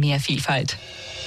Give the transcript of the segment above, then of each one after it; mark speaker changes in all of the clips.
Speaker 1: mehr Vielfalt.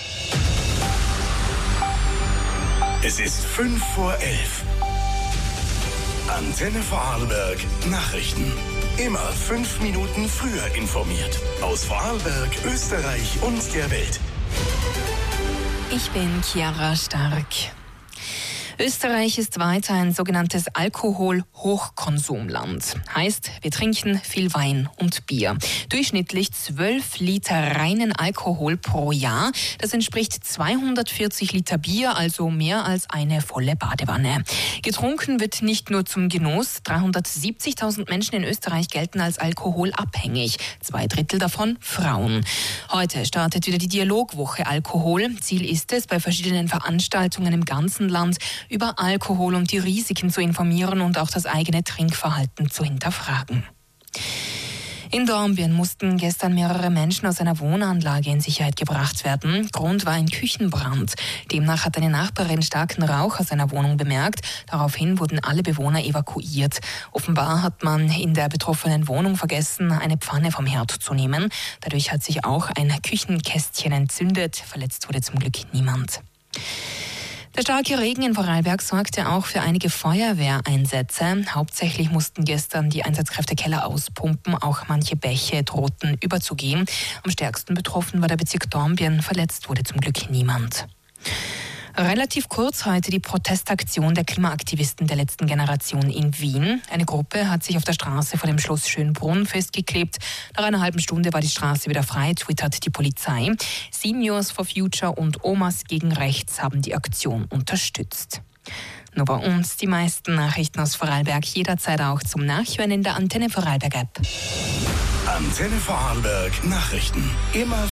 Speaker 2: Es ist 11:05. Antenne Vorarlberg Nachrichten. Immer 5 Minuten früher informiert. Aus Vorarlberg, Österreich und der Welt.
Speaker 1: Ich bin Chiara Stark. Österreich ist weiter ein sogenanntes Alkohol-Hochkonsumland. Heißt, wir trinken viel Wein und Bier. Durchschnittlich 12 Liter reinen Alkohol pro Jahr. Das entspricht 240 Liter Bier, also mehr als eine volle Badewanne. Getrunken wird nicht nur zum Genuss. 370.000 Menschen in Österreich gelten als alkoholabhängig. 2/3 davon Frauen. Heute startet wieder die Dialogwoche Alkohol. Ziel ist es, bei verschiedenen Veranstaltungen im ganzen Land über Alkohol und die Risiken zu informieren und auch das eigene Trinkverhalten zu hinterfragen. In Dornbirn mussten gestern mehrere Menschen aus einer Wohnanlage in Sicherheit gebracht werden. Grund war ein Küchenbrand. Demnach hat eine Nachbarin starken Rauch aus einer Wohnung bemerkt. Daraufhin wurden alle Bewohner evakuiert. Offenbar hat man in der betroffenen Wohnung vergessen, eine Pfanne vom Herd zu nehmen. Dadurch hat sich auch ein Küchenkästchen entzündet. Verletzt wurde zum Glück niemand. Der starke Regen in Vorarlberg sorgte auch für einige Feuerwehreinsätze. Hauptsächlich mussten gestern die Einsatzkräfte Keller auspumpen. Auch manche Bäche drohten überzugehen. Am stärksten betroffen war der Bezirk Dornbirn. Verletzt wurde zum Glück niemand. Relativ kurz heute die Protestaktion der Klimaaktivisten der letzten Generation in Wien. Eine Gruppe hat sich auf der Straße vor dem Schloss Schönbrunn festgeklebt. Nach einer halben Stunde war die Straße wieder frei, twittert die Polizei. Seniors for Future und Omas gegen Rechts haben die Aktion unterstützt. Nur bei uns die meisten Nachrichten aus Vorarlberg jederzeit auch zum Nachhören in der Antenne Vorarlberg App.
Speaker 2: Antenne Vorarlberg Nachrichten. Immer